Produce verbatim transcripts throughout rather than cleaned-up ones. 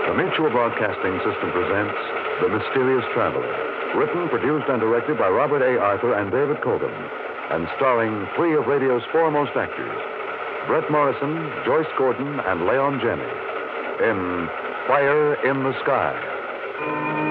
The Mutual Broadcasting System presents The Mysterious Traveler, written, produced, and directed by Robert A. Arthur and David Coben, and starring three of radio's foremost actors, Brett Morrison, Joyce Gordon, and Leon Jenney, in Fire in the Sky.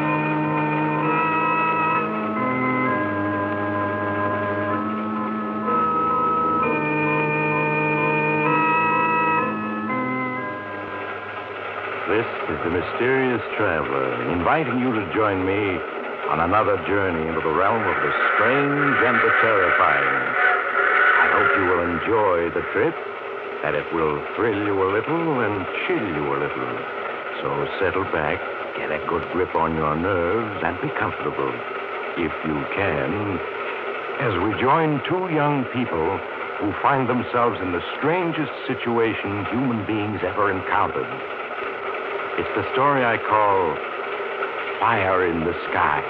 This is the Mysterious Traveler, inviting you to join me on another journey into the realm of the strange and the terrifying. I hope you will enjoy the trip, that it will thrill you a little and chill you a little. So settle back, get a good grip on your nerves, and be comfortable, if you can, as we join two young people who find themselves in the strangest situation human beings ever encountered. It's the story I call Fire in the Sky.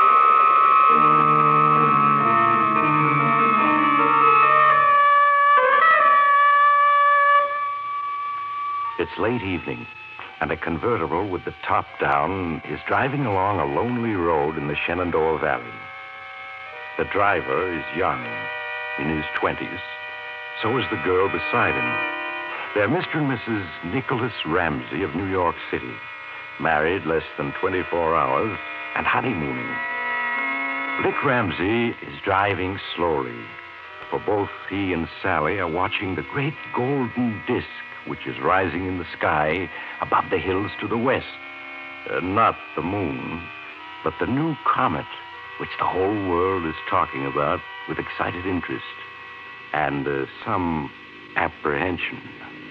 It's late evening, and a convertible with the top down is driving along a lonely road in the Shenandoah Valley. The driver is young, in his twenties. So is the girl beside him. They're Mister and Missus Nicholas Ramsey of New York City, married less than twenty-four hours and honeymooning. Dick Ramsey is driving slowly, for both he and Sally are watching the great golden disk which is rising in the sky above the hills to the west. Uh, not the moon, but the new comet which the whole world is talking about with excited interest and uh, some apprehension.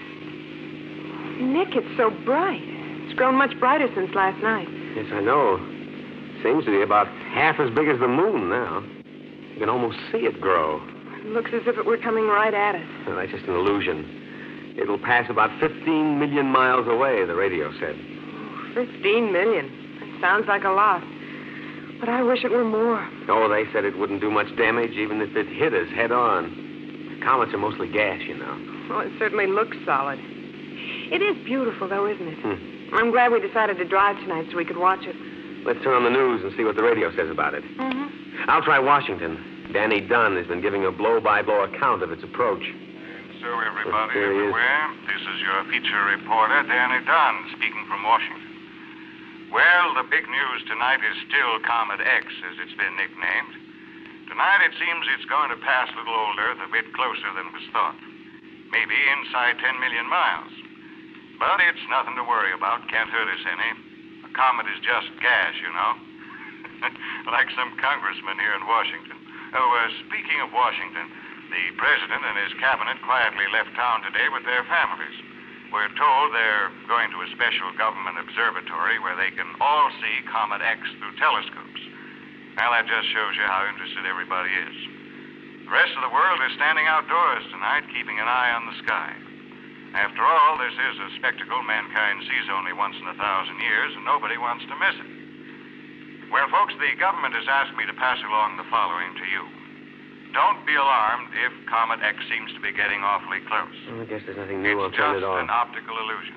Nick, it's so bright. It's grown much brighter since last night. Yes, I know. Seems to be about half as big as the moon now. You can almost see it grow. It looks as if it were coming right at us. Well, that's just an illusion. It'll pass about fifteen million miles away, the radio said. Fifteen million. That sounds like a lot. But I wish it were more. Oh, they said it wouldn't do much damage even if it hit us head on. Comets are mostly gas, you know. Well, it certainly looks solid. It is beautiful, though, isn't it? Hmm. I'm glad we decided to drive tonight so we could watch it. Let's turn on the news and see what the radio says about it. Mm-hmm. I'll try Washington. Danny Dunn has been giving a blow-by-blow account of its approach. And so, everybody There he is. everywhere, this is your feature reporter, Danny Dunn, speaking from Washington. Well, the big news tonight is still Comet X, as it's been nicknamed. Tonight, it seems it's going to pass little old Earth a bit closer than was thought. Maybe inside ten million miles. But it's nothing to worry about. Can't hurt us any. A comet is just gas, you know. Like some congressman here in Washington. Oh, uh, speaking of Washington, the president and his cabinet quietly left town today with their families. We're told they're going to a special government observatory where they can all see Comet X through telescopes. Well, that just shows you how interested everybody is. The rest of the world is standing outdoors tonight, keeping an eye on the sky. After all, this is a spectacle mankind sees only once in a thousand years, and nobody wants to miss it. Well, folks, the government has asked me to pass along the following to you. Don't be alarmed if Comet X seems to be getting awfully close. Well, I guess there's nothing new. I'll It's turn just it off. an optical illusion.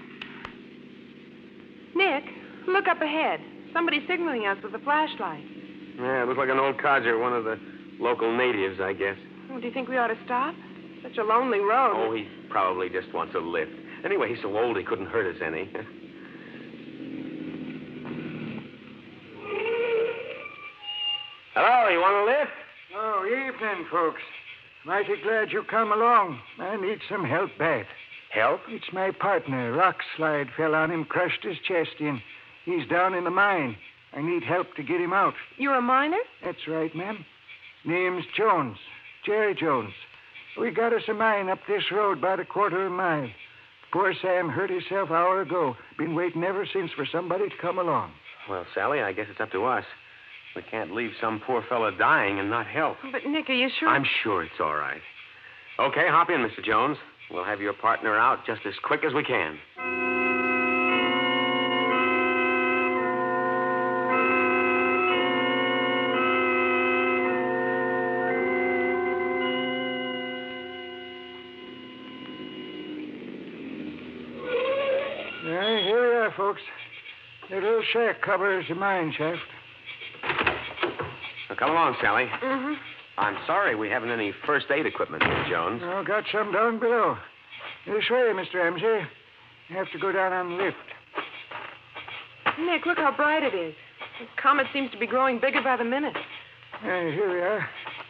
Nick, look up ahead. Somebody's signaling us with a flashlight. Yeah, it looks like an old codger, one of the local natives, I guess. Oh, do you think we ought to stop? Such a lonely road. Oh, he probably just wants a lift. Anyway, he's so old he couldn't hurt us any. Hello, you want a lift? Oh, evening, folks. Mighty glad you come along. I need some help bad. Help? It's my partner. Rock slide fell on him, crushed his chest in. He's down in the mine. I need help to get him out. You're a miner? That's right, ma'am. Name's Jones. Jerry Jones. We got us a mine up this road about a quarter of a mile. Poor Sam hurt himself an hour ago. Been waiting ever since for somebody to come along. Well, Sally, I guess it's up to us. We can't leave some poor fella dying and not help. But, Nick, are you sure? I'm sure it's all right. Okay, hop in, Mister Jones. We'll have your partner out just as quick as we can. Yeah, here we are, folks. The little shack covers the mine shaft. Now, come along, Sally. Mm-hmm. I'm sorry we haven't any first aid equipment, Miss Jones. Oh, got some down below. This way, Mister Ramsey. You have to go down on the lift. Nick, look how bright it is. The comet seems to be growing bigger by the minute. Uh, here we are.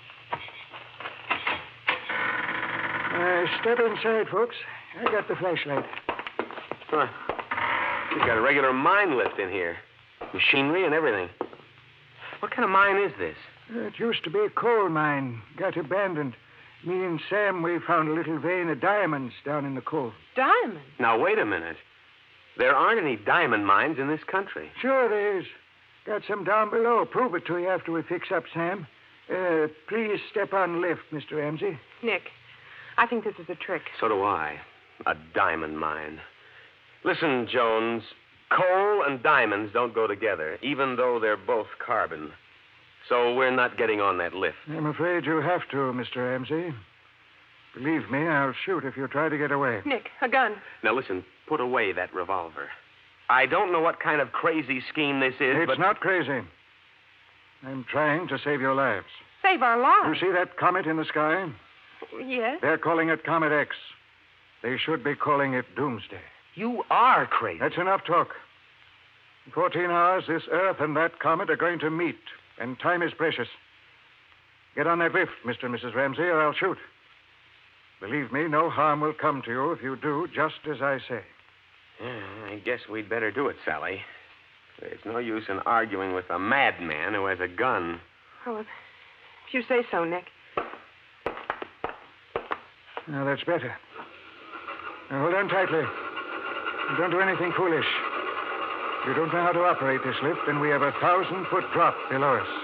Uh, step inside, folks. I got the flashlight. Huh. You've got a regular mine lift in here. Machinery and everything. What kind of mine is this? It used to be a coal mine. Got abandoned. Me and Sam, we found a little vein of diamonds down in the coal. Diamond? Now, wait a minute. There aren't any diamond mines in this country. Sure there is. Got some down below. Prove it to you after we fix up Sam. Uh, please step on the lift, Mister Ramsey. Nick, I think this is a trick. So do I. A diamond mine. Listen, Jones, coal and diamonds don't go together, even though they're both carbon. So we're not getting on that lift. I'm afraid you have to, Mister Ramsey. Believe me, I'll shoot if you try to get away. Nick, a gun. Now, listen, put away that revolver. I don't know what kind of crazy scheme this is, It's but... not crazy. I'm trying to save your lives. Save our You lives. see that comet in the sky? Yes. They're calling it Comet X. They should be calling it Doomsday. You are crazy. That's enough talk. In fourteen hours, this Earth and that comet are going to meet, and time is precious. Get on that lift, Mister and Missus Ramsey, or I'll shoot. Believe me, no harm will come to you if you do just as I say. Yeah, I guess we'd better do it, Sally. There's no use in arguing with a madman who has a gun. Oh, if if you say so, Nick. Now, that's better. Now, hold on tightly. And don't do anything foolish. You don't know how to operate this lift, and we have a thousand-foot drop below us.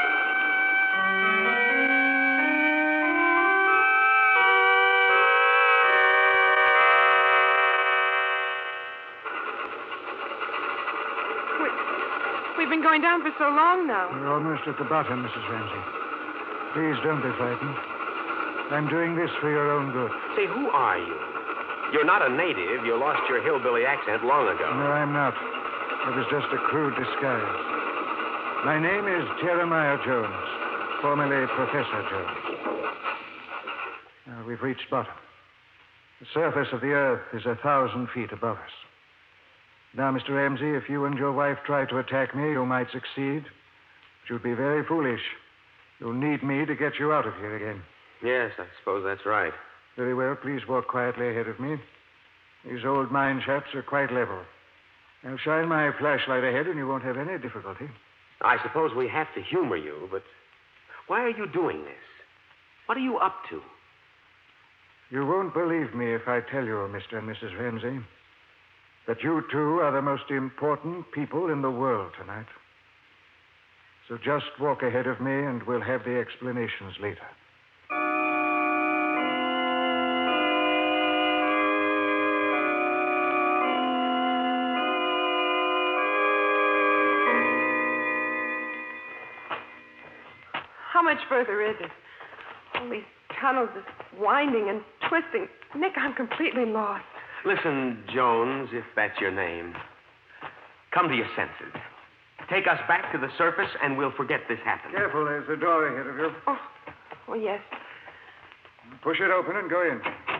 We, we've been going down for so long now. We're almost at the bottom, Missus Ramsey. Please don't be frightened. I'm doing this for your own good. Say, who are you? You're not a native. You lost your hillbilly accent long ago. No, I'm not. It was just a crude disguise. My name is Jeremiah Jones, formerly Professor Jones. Now, we've reached bottom. The surface of the earth is a thousand feet above us. Now, Mister Ramsey, if you and your wife try to attack me, you might succeed. But you'd be very foolish. You'll need me to get you out of here again. Yes, I suppose that's right. Very well. Please walk quietly ahead of me. These old mine shafts are quite level. I'll shine my flashlight ahead, and you won't have any difficulty. I suppose we have to humor you, but why are you doing this? What are you up to? You won't believe me if I tell you, Mister and Missus Ramsey, that you two are the most important people in the world tonight. So just walk ahead of me, and we'll have the explanations later. How much further is it? All these tunnels is winding and twisting. Nick, I'm completely lost. Listen, Jones, if that's your name, come to your senses. Take us back to the surface, and we'll forget this happened. Careful, there's a door ahead of you. Oh, oh yes. Push it open and go in.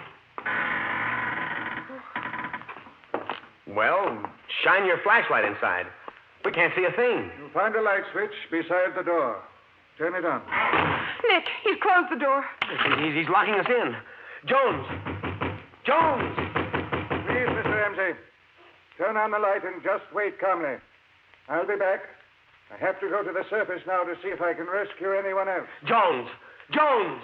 Well, shine your flashlight inside. We can't see a thing. You'll find a light switch beside the door. Turn it on. Nick, he's closed the door. He's, he's locking us in. Jones! Jones! Please, Mister Ramsey, turn on the light and just wait calmly. I'll be back. I have to go to the surface now to see if I can rescue anyone else. Jones! Jones!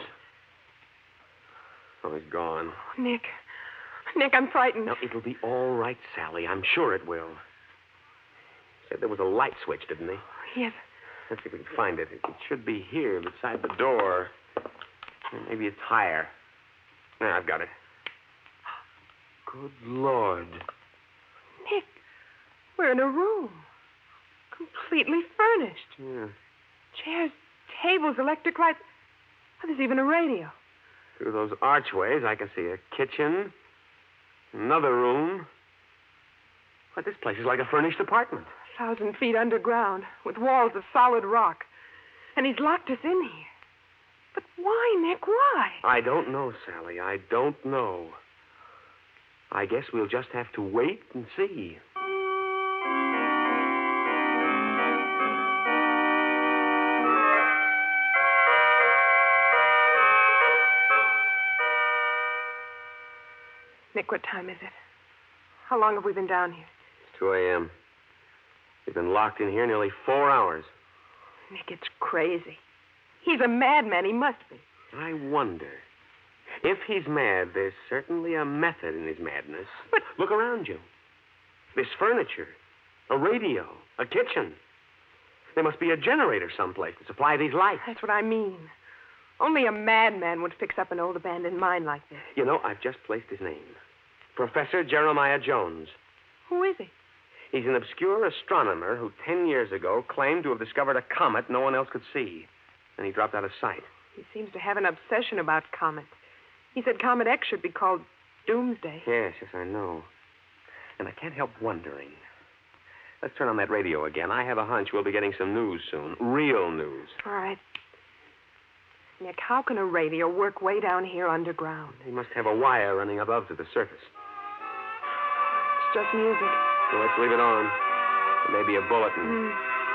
Oh, he's gone. Nick. Nick, I'm frightened. Now, it'll be all right, Sally. I'm sure it will. Said there was a light switch, didn't he? Yes. Let's see if we can find it. It should be here beside the door. Maybe it's higher. There, I've got it. Good Lord. Nick, we're in a room. Completely furnished. Yeah. Chairs, tables, electric lights. Oh, there's even a radio. Through those archways, I can see a kitchen, another room, But this place is like a furnished apartment. A thousand feet underground, with walls of solid rock. And he's locked us in here. But why, Nick? Why? I don't know, Sally. I don't know. I guess we'll just have to wait and see. Nick, what time is it? How long have we been down here? It's two a.m. We've been locked in here nearly four hours. Nick, it's crazy. He's a madman. He must be. I wonder. If he's mad, there's certainly a method in his madness. But look around you. There's furniture, a radio, a kitchen. There must be a generator someplace to supply these lights. That's what I mean. Only a madman would fix up an old abandoned mine like this. You know, I've just placed his name. Professor Jeremiah Jones. Who is he? He's an obscure astronomer who ten years ago claimed to have discovered a comet no one else could see. And he dropped out of sight. He seems to have an obsession about comets. He said Comet X should be called Doomsday. Yes, yes, I know. And I can't help wondering. Let's turn on that radio again. I have a hunch we'll be getting some news soon. Real news. All right. Nick, how can a radio work way down here underground? He must have a wire running above to the surface. It's just music. Well, let's leave it on. There may be a bulletin. Mm.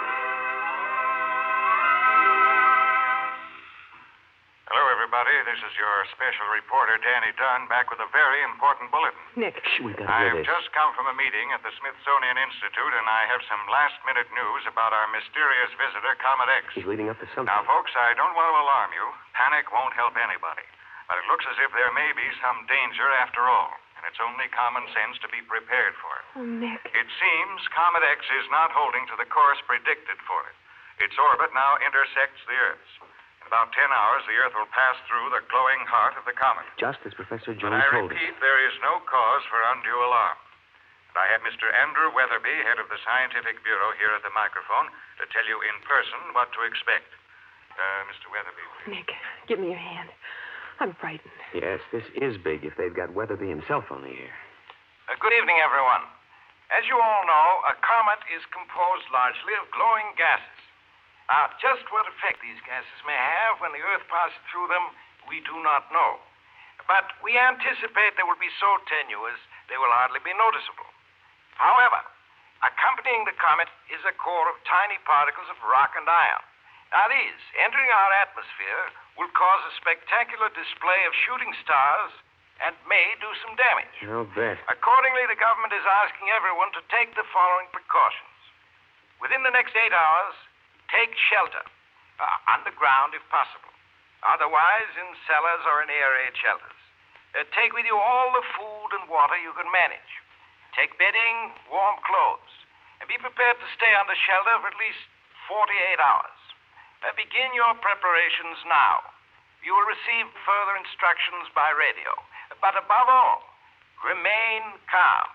Hello, everybody. This is your special reporter, Danny Dunn, back with a very important bulletin. Nick. Shh, we've got to I've hear this. just come from a meeting at the Smithsonian Institute, and I have some last-minute news about our mysterious visitor, Comet X. He's leading up to something. Now, folks, I don't want to alarm you. Panic won't help anybody. But it looks as if there may be some danger after all, and it's only common sense to be prepared for it. Oh, Nick. It seems Comet X is not holding to the course predicted for it. Its orbit now intersects the Earth's. In about ten hours, the Earth will pass through the glowing heart of the comet. Just as Professor But Jones I told us. repeat, there is no cause for undue alarm. And I have Mister Andrew Weatherby, head of the Scientific Bureau, here at the microphone to tell you in person what to expect. Uh, Mister Weatherby, please. Nick, give me your hand. I'm frightened. Yes, this is big if they've got Weatherby himself on the air. Uh, good evening, everyone. As you all know, a comet is composed largely of glowing gases. Now, just what effect these gases may have when the Earth passes through them, we do not know. But we anticipate they will be so tenuous they will hardly be noticeable. However, accompanying the comet is a core of tiny particles of rock and iron. Now, these, entering our atmosphere, will cause a spectacular display of shooting stars and may do some damage. I'll bet. Accordingly, the government is asking everyone to take the following precautions. Within the next eight hours, take shelter, uh, underground if possible. Otherwise, in cellars or in air-raid shelters. Uh, take with you all the food and water you can manage. Take bedding, warm clothes, and be prepared to stay under shelter for at least forty-eight hours. Uh, begin your preparations now. You will receive further instructions by radio. But above all, remain calm.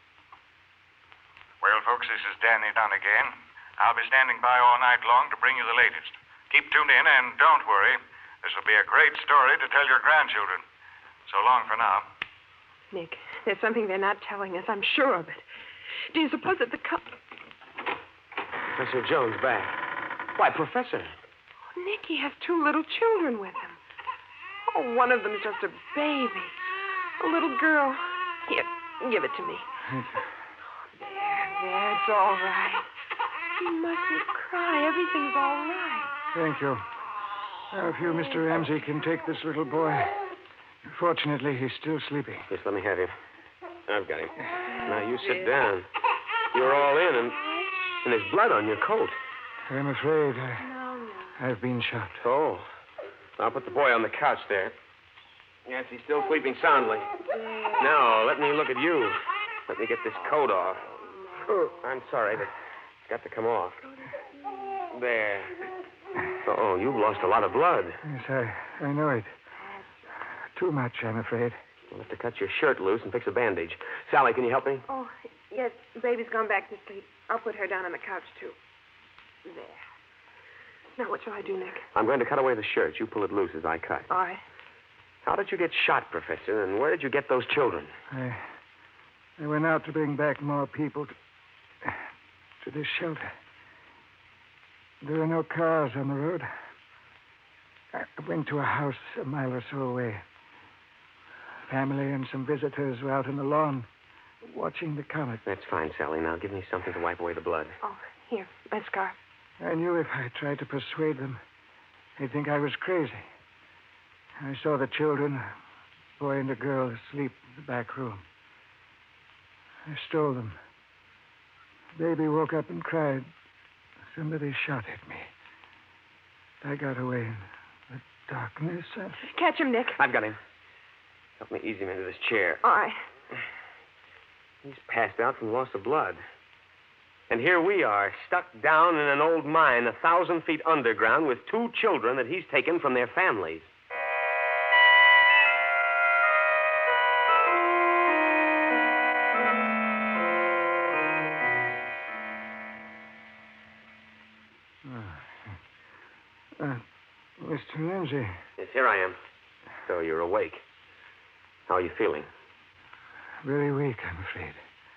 Well, folks, this is Danny Dunn again. I'll be standing by all night long to bring you the latest. Keep tuned in, and don't worry. This will be a great story to tell your grandchildren. So long for now. Nick, there's something they're not telling us. I'm sure of it. Do you suppose that the co- Professor Jones back. Why, Professor. Oh, Nick, he has two little children with him. Oh, one of them's just a baby. A little girl. Here, give it to me. There, there, it's all right. You mustn't cry. Everything's all right. Thank you. Now, if you, Mister Ramsey, can take this little boy. Fortunately, he's still sleeping. Yes, let me have him. I've got him. Now, you sit down. You're all in, and, and there's blood on your coat. I'm afraid I, No, no. I've been shot. Oh. I'll put the boy on the couch there. Yes, he's still sleeping soundly. Now, let me look at you. Let me get this coat off. Oh, I'm sorry, but it's got to come off. There. Oh, you've lost a lot of blood. Yes, I, I know it. Too much, I'm afraid. We'll have to cut your shirt loose and fix a bandage. Sally, can you help me? Oh, yes, baby's gone back to sleep. I'll put her down on the couch, too. There. Now, what shall I do, Nick? I'm going to cut away the shirt. You pull it loose as I cut. All right. How did you get shot, Professor, and where did you get those children? I, I went out to bring back more people to, to this shelter. There were no cars on the road. I went to a house a mile or so away. Family and some visitors were out on the lawn watching the comet. That's fine, Sally. Now give me something to wipe away the blood. Oh, here, my scarf. I knew if I tried to persuade them, they'd think I was crazy. I saw the children, a boy and a girl, asleep in the back room. I stole them. Baby woke up and cried. Somebody shot at me. I got away in the darkness. I... Catch him, Nick. I've got him. Help me ease him into this chair. All right. He's passed out from loss of blood. And here we are, stuck down in an old mine a thousand feet underground with two children that he's taken from their families. Uh, Mister Lindsay. Yes, here I am. So you're awake. How are you feeling? Very weak, I'm afraid.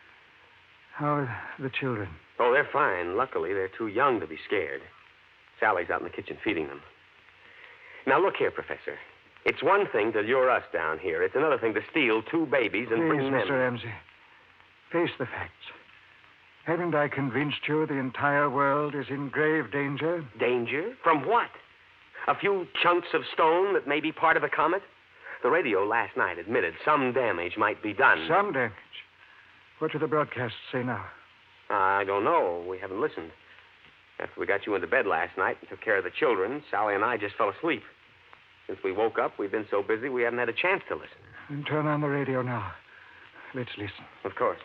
How are the children? Oh, they're fine. Luckily, they're too young to be scared. Sally's out in the kitchen feeding them. Now, look here, Professor. It's one thing to lure us down here. It's another thing to steal two babies and Please, bring them... Mister Ramsey, face the facts. Haven't I convinced you the entire world is in grave danger? Danger? From what? A few chunks of stone that may be part of a comet? The radio last night admitted some damage might be done. Some damage? What do the broadcasts say now? I don't know. We haven't listened. After we got you into bed last night and took care of the children, Sally and I just fell asleep. Since we woke up, we've been so busy we haven't had a chance to listen. Then turn on the radio now. Let's listen. Of course.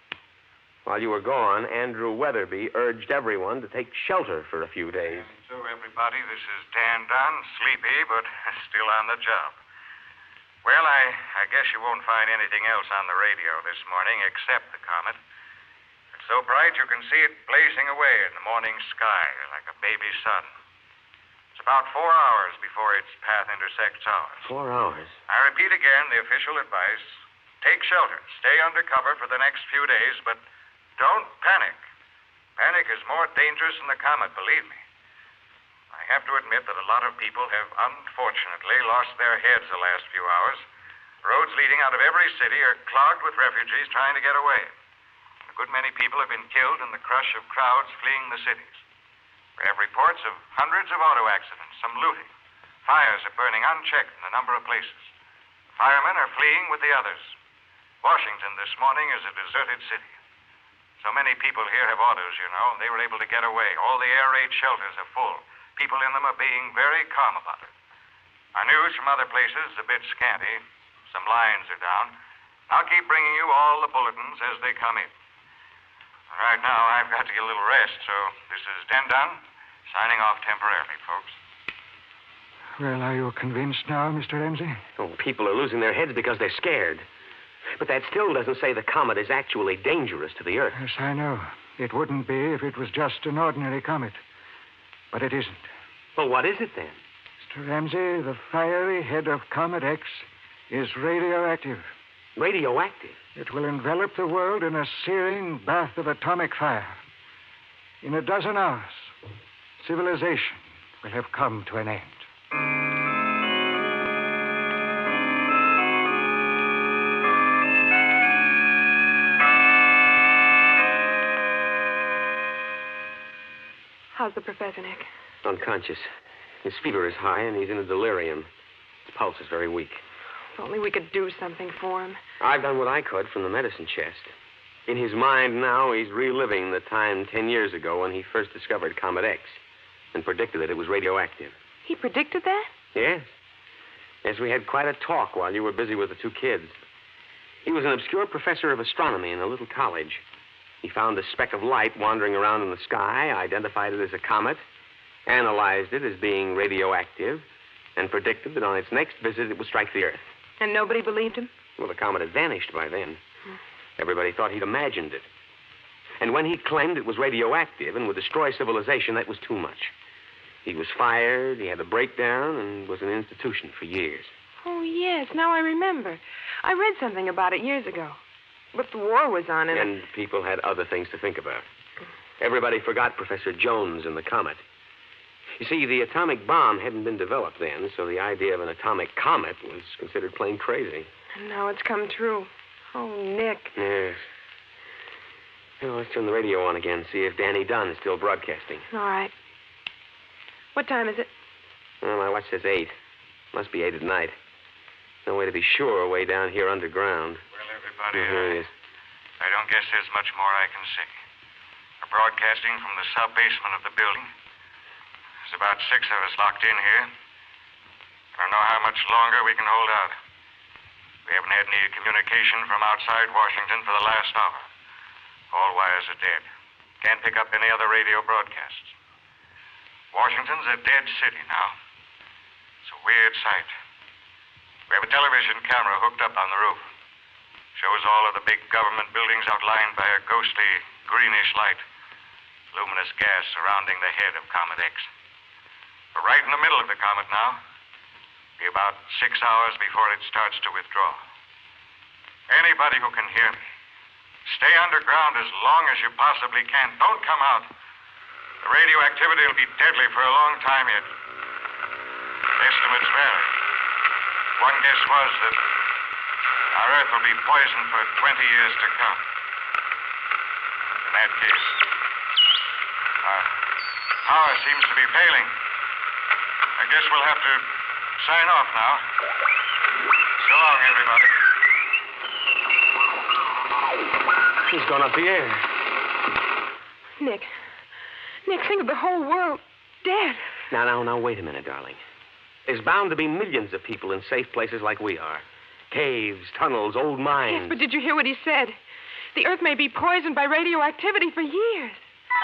While you were gone, Andrew Weatherby urged everyone to take shelter for a few days. And so, everybody, this is Dan Dunn, sleepy, but still on the job. Well, I, I guess you won't find anything else on the radio this morning except the comet. It's so bright you can see it blazing away in the morning sky like a baby sun. It's about four hours before its path intersects ours. Four hours? I repeat again the official advice. Take shelter. Stay under cover for the next few days, but don't panic. Panic is more dangerous than the comet, believe me. I have to admit that a lot of people have unfortunately lost their heads the last few hours. Roads leading out of every city are clogged with refugees trying to get away. A good many people have been killed in the crush of crowds fleeing the cities. We have reports of hundreds of auto accidents, some looting. Fires are burning unchecked in a number of places. Firemen are fleeing with the others. Washington this morning is a deserted city. So many people here have autos, you know, and they were able to get away. All the air raid shelters are full. People in them are being very calm about it. Our news from other places is a bit scanty. Some lines are down. I'll keep bringing you all the bulletins as they come in. Right now, I've got to get a little rest, so this is Dan Dunn, signing off temporarily, folks. Well, are you convinced now, Mister Ramsey? Oh, people are losing their heads because they're scared. But that still doesn't say the comet is actually dangerous to the Earth. Yes, I know. It wouldn't be if it was just an ordinary comet. But it isn't. Well, what is it then? Mister Ramsey, the fiery head of Comet X is radioactive. Radioactive? It will envelop the world in a searing bath of atomic fire. In a dozen hours, civilization will have come to an end. How's the professor, Nick? Unconscious. His fever is high, and he's in a delirium. His pulse is very weak. If only we could do something for him. I've done what I could from the medicine chest. In his mind now, he's reliving the time ten years ago when he first discovered Comet X and predicted that it was radioactive. He predicted that? Yes. Yes, we had quite a talk while you were busy with the two kids. He was an obscure professor of astronomy in a little college. He found a speck of light wandering around in the sky, identified it as a comet, analyzed it as being radioactive, and predicted that on its next visit it would strike the Earth. And nobody believed him? Well, the comet had vanished by then. Hmm. Everybody thought he'd imagined it. And when he claimed it was radioactive and would destroy civilization, that was too much. He was fired, he had a breakdown, and was in an institution for years. Oh, yes, now I remember. I read something about it years ago. But the war was on, and... And people had other things to think about. Everybody forgot Professor Jones and the comet. You see, the atomic bomb hadn't been developed then, so the idea of an atomic comet was considered plain crazy. And now it's come true. Oh, Nick. Yes. Well, let's turn the radio on again, see if Danny Dunn is still broadcasting. All right. What time is it? Well, my watch says eight. Must be eight at night. No way to be sure way down here underground. Well, everybody, Oh, here it is. I don't guess there's much more I can say. We're broadcasting from the sub-basement of the building. There's about six of us locked in here. I don't know how much longer we can hold out. We haven't had any communication from outside Washington for the last hour. All wires are dead. Can't pick up any other radio broadcasts. Washington's a dead city now. It's a weird sight. We have a television camera hooked up on the roof. Shows all of the big government buildings outlined by a ghostly, greenish light. Luminous gas surrounding the head of Comet X. We're right in the middle of the comet now. Be about six hours before it starts to withdraw. Anybody who can hear me, stay underground as long as you possibly can. Don't come out. The radioactivity will be deadly for a long time yet. Estimates vary. One guess was that our Earth will be poisoned for twenty years to come. In that case, our power seems to be failing. I guess we'll have to sign off now. So long, everybody. He's gone up the air. Nick. Nick, think of the whole world dead. Now, now, now, wait a minute, darling. There's bound to be millions of people in safe places like we are. Caves, tunnels, old mines. Yes, but did you hear what he said? The Earth may be poisoned by radioactivity for years.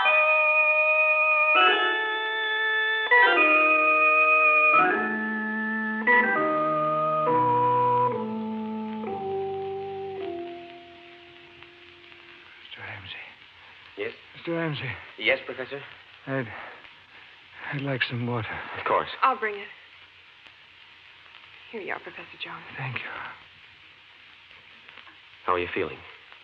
Mister Ramsey. Yes? Mister Ramsey, Yes, Professor? I'd... I'd like some water. Of course. I'll bring it. Here you are, Professor Jones. Thank you. How are you feeling?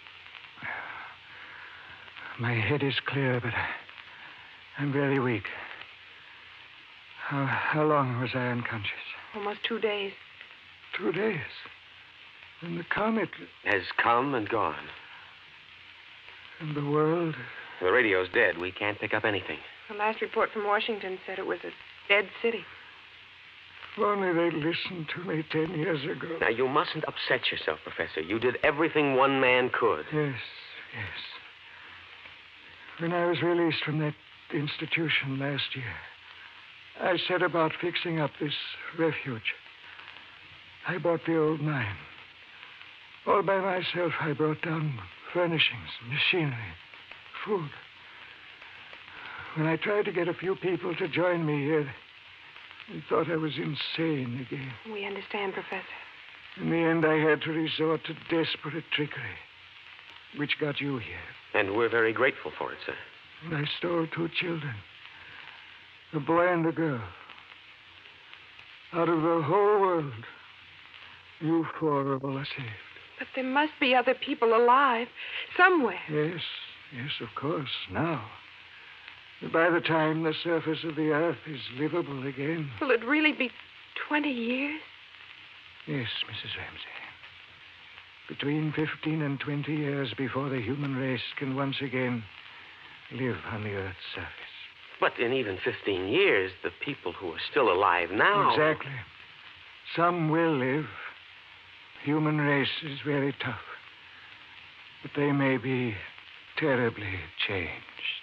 My head is clear, but I, I'm very weak. How, how long was I unconscious? Almost two days. Two days. And the comet Has come and gone. and the world. The radio's dead. We can't pick up anything. The last report from Washington said it was a dead city. If only they'd listened to me ten years ago. Now, you mustn't upset yourself, Professor. You did everything one man could. Yes, yes. When I was released from that institution last year, I set about fixing up this refuge. I bought the old mine. All by myself, I brought down furnishings, machinery, food. When I tried to get a few people to join me here, they thought I was insane again. We understand, Professor. In the end, I had to resort to desperate trickery, which got you here. And we're very grateful for it, sir. And I stole two children, a boy and a girl. Out of the whole world, you four are all saved. But there must be other people alive somewhere. Yes, yes, of course, now. By the time the surface of the earth is livable again. Will it really be twenty years? Yes, Missus Ramsey. Between fifteen and twenty years before the human race can once again live on the earth's surface. But in even fifteen years, the people who are still alive now... Exactly. Some will live. Human race is very tough. But they may be terribly changed.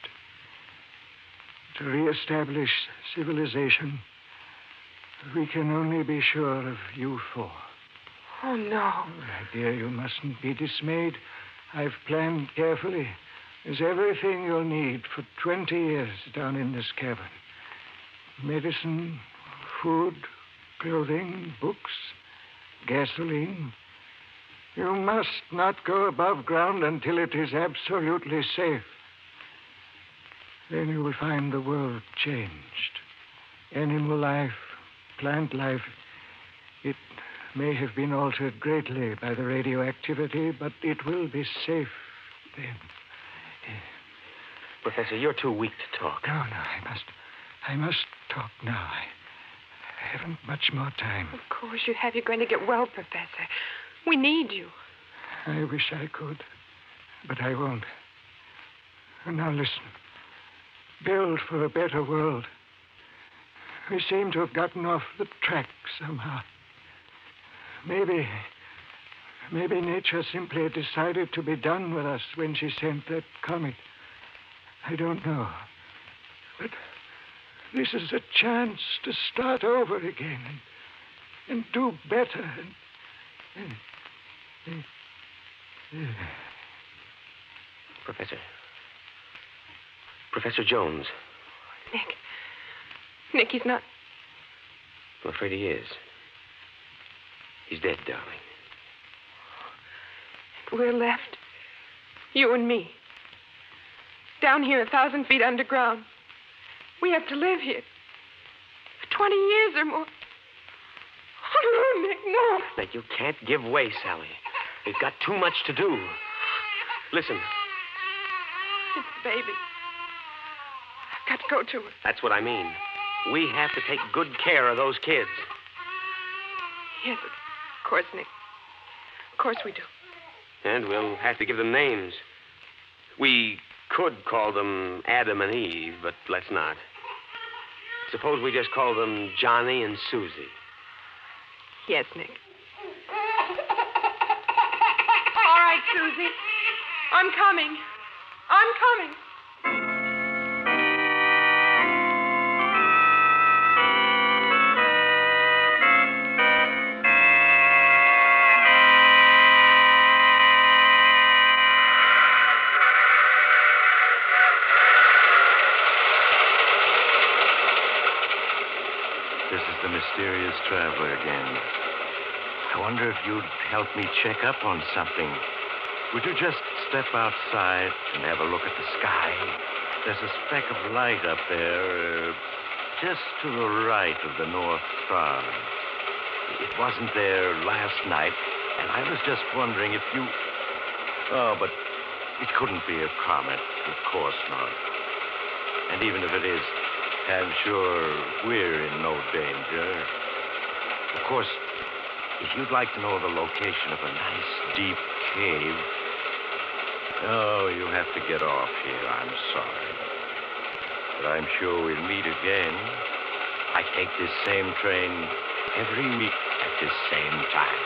To reestablish civilization, we can only be sure of you four. Oh, no. My dear, you mustn't be dismayed. I've planned carefully. There's everything you'll need for twenty years down in this cavern. Medicine, food, clothing, books, gasoline. You must not go above ground until it is absolutely safe. Then you will find the world changed. Animal life, plant life, it may have been altered greatly by the radioactivity, but it will be safe then. Professor, you're too weak to talk. No, no, I must. I must talk now. I, I haven't much more time. Of course you have. You're going to get well, Professor. We need you. I wish I could, but I won't. Now listen. Build for a better world. We seem to have gotten off the track somehow. Maybe, maybe nature simply decided to be done with us when she sent that comet. I don't know. But this is a chance to start over again and, and do better. And, and, and, uh, Professor. Professor Jones. Nick. Nick, he's not... I'm afraid he is. He's dead, darling. We're left. You and me. Down here, a thousand feet underground. We have to live here. For twenty years or more. Oh, no, Nick, no. Now, you can't give way, Sally. We've got too much to do. Listen. It's the baby. I've got to go to her. That's what I mean. We have to take good care of those kids. Yes, of course, Nick. Of course we do. And we'll have to give them names. We could call them Adam and Eve, but let's not. Suppose we just call them Johnny and Susie. Yes, Nick. All right, Susie. I'm coming. I'm coming. This is the mysterious traveler again. I wonder if you'd help me check up on something. Would you just step outside and have a look at the sky? There's a speck of light up there, uh, just to the right of the North Star. It wasn't there last night, and I was just wondering if you... Oh, but it couldn't be a comet. Of course not. And even if it is, I'm sure we're in no danger. Of course, if you'd like to know the location of a nice, deep cave... Oh, you'll have to get off here. I'm sorry. But I'm sure we'll meet again. I take this same train every week at this same time.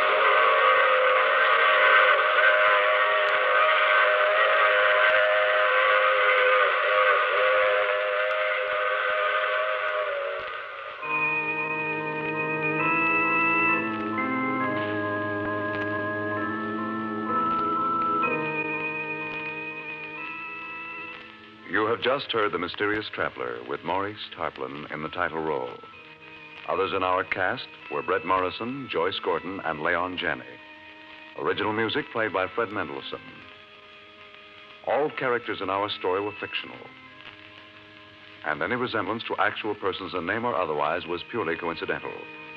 You have just heard The Mysterious Traveler with Maurice Tarplin in the title role. Others in our cast were Brett Morrison, Joyce Gordon, and Leon Janney. Original music played by Fred Mendelssohn. All characters in our story were fictional, and any resemblance to actual persons in name or otherwise was purely coincidental.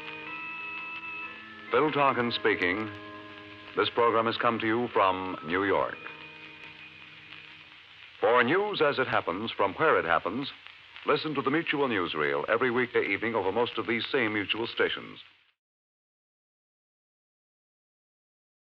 Phil Tonkin speaking. This program has come to you from New York. For news as it happens, from where it happens, listen to the Mutual Newsreel every weekday evening over most of these same Mutual stations.